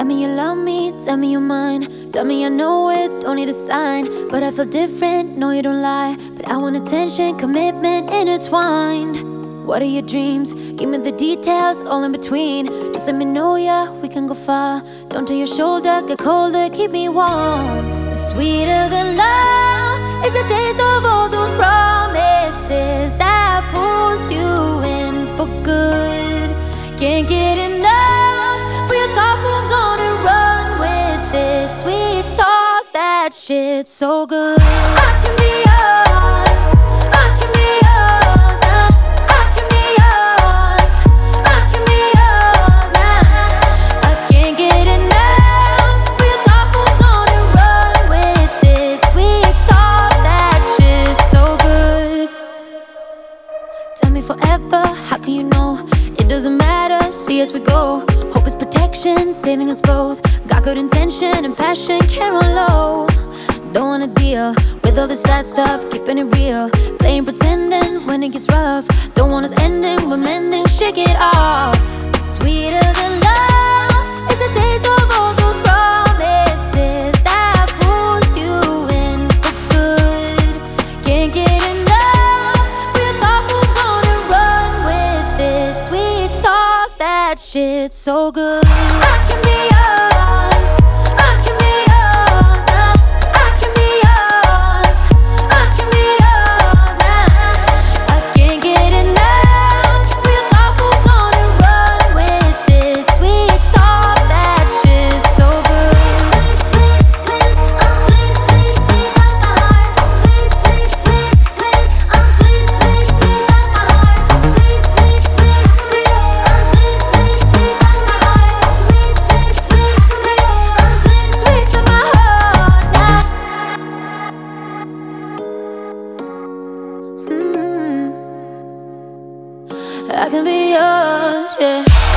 me you love me, tell me you're mine. Tell me I know it, don't need a sign. But I feel different, no you don't lie. But I want attention, commitment intertwined. What are your dreams? Give me the details, all in between. Just let me know, yeah, we can go far. Don't tell your shoulder, get colder, keep me warm. Sweeter than love is the taste of all those promises that pulls you in for good. Can't get enough, put your top moves on and run with it. Sweet talk, that shit's so good. I can be yours, I can be yours now. I can be yours, I can be yours now. I can't get enough, put your top moves on and run with it. Sweet talk, that shit's so good. Tell me forever, how can you know? It doesn't matter, see as we go. Hope is protection, saving us both. Got good intention and passion, can't run low. Don't wanna deal with all the sad stuff, keeping it real. Playing pretending when it gets rough. Don't want us ending, we're mending, shake it off. Sweeter than love is the taste of all those promises that pulls you in for good. Can't get enough, put your top moves on and run with it. Sweet talk, that shit's so good. I can be yours, I can be yours now. I can be yours, I can be yours now. I can't get enough, put your top moves on and run with it. Sweet talk, that shit's so good. Sweet, sweet, oh sweet, sweet, sweet talk my heart. Sweet, sweet, sweet, sweet, oh sweet, sweet, sweet talk my heart. Sweet, sweet, sweet, sweet, oh sweet, sweet, sweet talk my heart. Sweet, sweet, sweet, sweet, oh sweet, sweet to my heart now. I can be yours, yeah.